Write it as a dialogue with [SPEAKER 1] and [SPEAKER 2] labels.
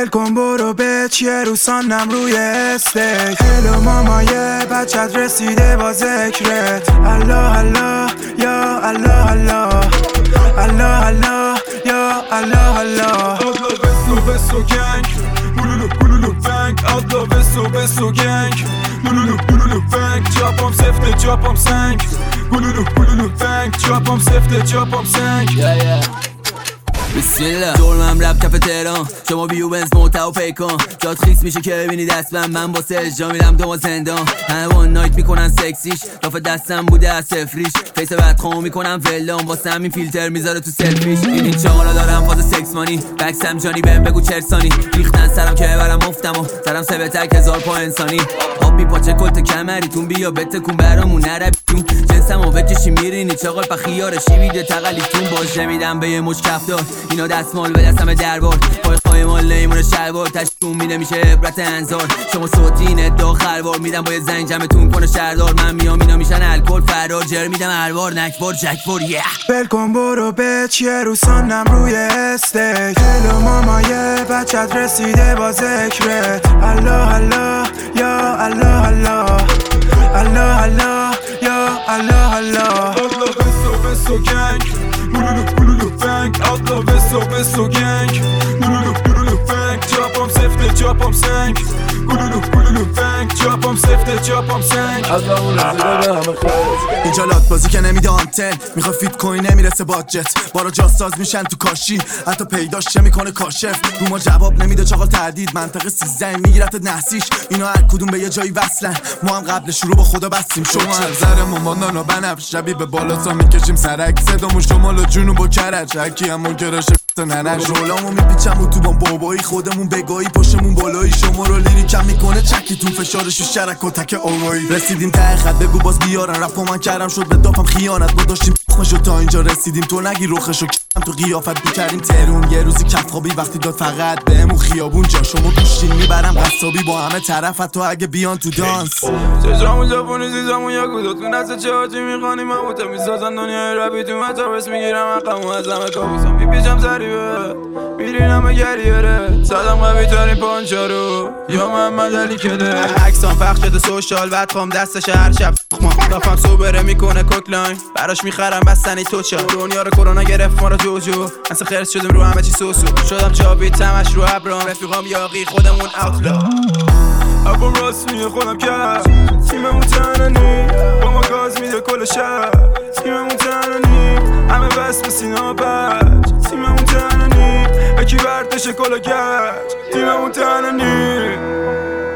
[SPEAKER 1] کن برو به چیه رو سانم روی استیج. هلو مامای بچت رسیده با ذکرت. الله الله یا الله الله، الله الله یا الله الله.
[SPEAKER 2] Beso gang, bululu bang. Allah beso gang, bululu bang. Çapam sefte çapam sank, bululu bang. Çapam sefte çapam sank.
[SPEAKER 3] بسیلا دورمم رب کف تهران، شما بیو بنز موتا و پیکان. جات خیس میشه که ببینی دستم، من با سجا میرم دو زندان. همه وان نایت میکنن سکسیش، لاف دستم بوده از سفریش. فیس بدخواه میکنم ولان، واسه همین فیلتر میذاره تو سلفیش. این چاقالا دارم فاز سکس مانی، بکسم جانی بهم بگو چرسانی. ریختن سرم که برم مفتم و سرم سبتک 1000 پا انسانی. آبی پاچه کلت کمریتون بیا بتکون برامون نربیتون. جنسم و بکشی میرینی چاقال پا خیارشی ویده تقلیتون. باشه میدم به یه مچ کفتار، اینا دستمال به دستم دربار. پای مال لیمون شلوار تشتون می نمیشه عبرت انظار. شما صوتین داخل بار میدم با یه زنگ جمعتون کنه شهردار. من میام اینا میشن الکل فرار. جر میدم الوار نکبار جکبار
[SPEAKER 1] ول کن برو به چیه رو سانم روی استیج. هلو مامای بچت رسیده با ذکرت. الله الله یا الله الله، الله الله یا الله الله.
[SPEAKER 2] Allah beso gang, bululu bang. Allah beso gang, bululu bang. Çapam sefte çapam sank, bululu bang. Çapam sefte çapam sank.
[SPEAKER 4] اینجا لات بازی که نمیده آنتن، میخوای فیت کوین نمیرسه باجت. بارا جاساز میشن تو کاشی، حتی پیداش چه میکنه کاشف. رو ما جواب نمیده چاقال تردید، منطقه 13 میگیرت نحسیش. اینا هر کدوم به یه جایی وصلن، ما هم قبل شروع با خدا بستیم. شما نظرمون با نانا بنفش شبیه به بالا تا میکشیم سرک. صدامون شمال و جنوب و کرج، هرکی همون کراشه ننش. رولامو میپیچم و تو بام بابایی، خودمون بگایی پشمون بالایی. شما رو لیریکم میکنه چکیتون فشارشو شرک و تک اوایی. رسیدیم ته خط بگو باز بیارن، رپا من کردم شد به دافم خیانت. ما داشتیم خوشو تا اینجا رسیدیم، تو نگی روخشو کردم تو قیافت میکردیم ترون. یه روزی کف خوابی وقتی داد فقط بهمون خیابون جا. شما گوشتین میبرم قصابی با همه طرفت تو اگه بیان تو دانس.
[SPEAKER 2] چشامون ژاپنی زیزامون یا گوداتون از چهارچی میخوانی مموته میسازن دنیای ربی تو متاورس. میگیرم حقمو از همه کابوسم میپیچم سریبه میرینم گریره. صدم قوی ترین پانچارو یا محمد علی کده. عکسام پخش شده سوشال بعد خوام دستش هر شب دافم صبره میکنه کوکلاین براش میخرم بستنی توچا. دنیا رو کرونا گرفت ما رو جوجو، اصلا خرس شدیم رو همه چی سوسو. شدم جاوید تمش رو ابرام، رفیقام یاقی خودمون اوتلا. ابم راست میگه خودم کرد، تیممون تننی با ما گاز میده کل شهر. تیممون تننی همه بس به سینا بج. تیممون تننی اکی بردش کل گرد. تیممون تننی